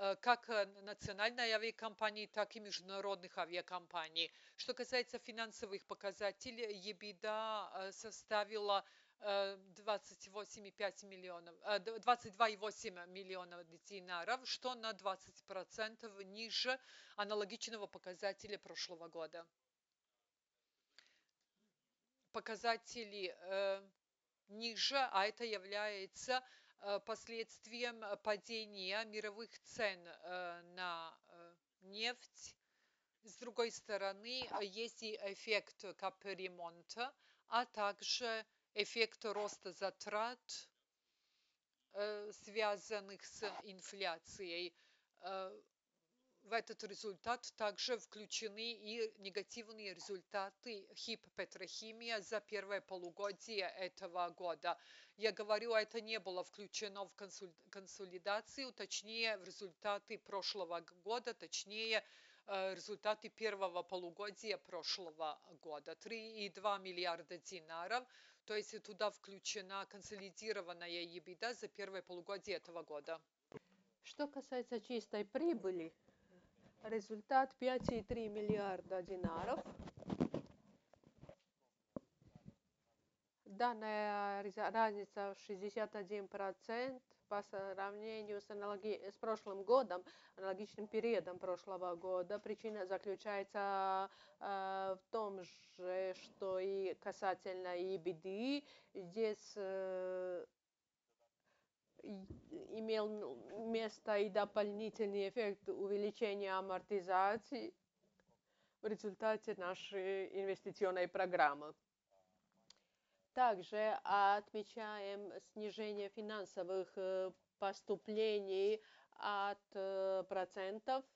как национальной авиакомпании, так и международных авиакомпаний. Что касается финансовых показателей, EBITDA составила 28,5 миллионов, 22,8 миллионов динаров, что на 20% ниже аналогичного показателя прошлого года. Показатели ниже, а это является последствием падения мировых цен на нефть. С другой стороны, есть и эффект капремонта, а также эффект роста затрат, связанных с инфляцией. В этот результат также включены и негативные результаты ХИП «Петрохимия» за первое полугодие этого года. Я говорю, это не было включено в консолидацию, точнее, в результаты прошлого года, точнее, результаты первого полугодия прошлого года. 3,2 миллиарда динаров, то есть туда включена консолидированная EBITDA за первое полугодие этого года. Что касается чистой прибыли, результат 5,3 миллиарда динаров. Данная разница в 61% по сравнению с прошлым годом, аналогичным периодом прошлого года. Причина заключается в том же, что и касательно EBITDA. Здесь имел место и дополнительный эффект увеличения амортизации в результате нашей инвестиционной программы. Также отмечаем снижение финансовых поступлений от процентов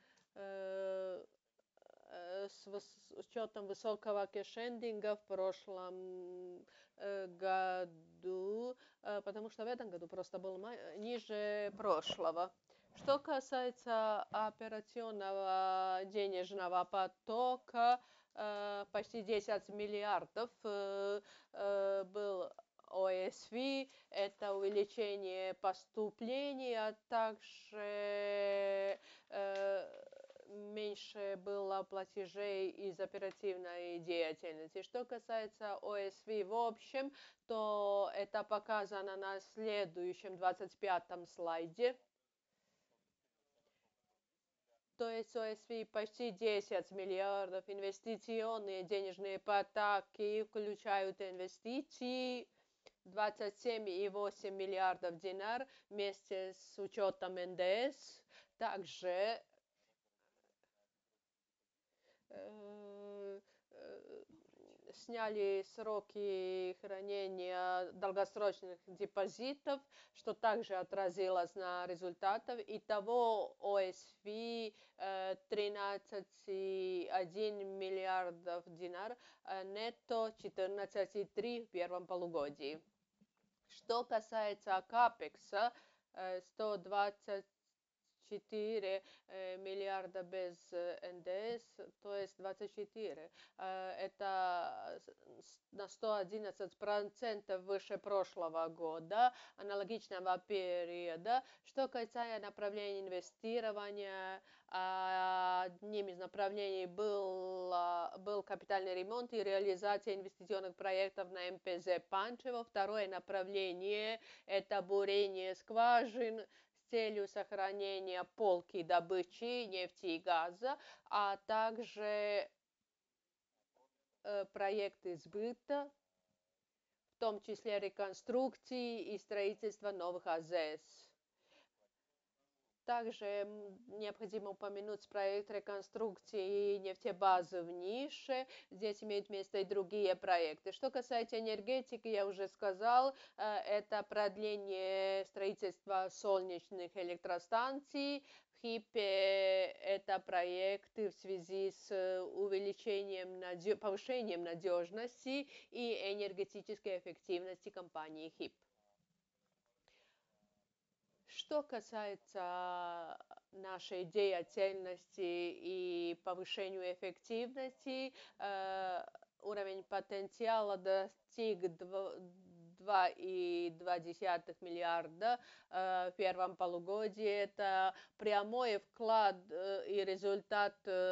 с учетом высокого кэшендинга в прошлом году, потому что в этом году просто был ниже прошлого. Что касается операционного денежного потока, почти 10 миллиардов был ОСВ, это увеличение поступлений, а также меньше было платежей из оперативной деятельности. Что касается ОСВ в общем, то это показано на следующем 25-м слайде. То есть ОСВ почти 10 миллиардов, инвестиционные денежные потоки включают инвестиции 27,8 миллиардов динар вместе с учетом НДС. Также сняли сроки хранения долгосрочных депозитов, что также отразилось на результатах. Итого ОСВ 13,1 миллиардов динар, нетто 14,3 в первом полугодии. Что касается капекса, 124 миллиарда без НДС, то есть 24. Это на 111% выше прошлого года, аналогичного периода. Что касается направлений инвестирования, одним из направлений был капитальный ремонт и реализация инвестиционных проектов на МПЗ Панчево. Второе направление – это бурение скважин с целью сохранения полки добычи нефти и газа, а также проекты сбыта, в том числе реконструкции и строительства новых АЗС. Также необходимо упомянуть проект реконструкции нефтебазы в Нише. Здесь имеют место и другие проекты. Что касается энергетики, я уже сказал, это продление строительства солнечных электростанций. В ХИПе это проекты в связи с повышением надежности и энергетической эффективности компании ХИП. Что касается нашей деятельности и повышению эффективности, уровень потенциала достиг 2 2,2 миллиарда в первом полугодии. Это прямой вклад и результат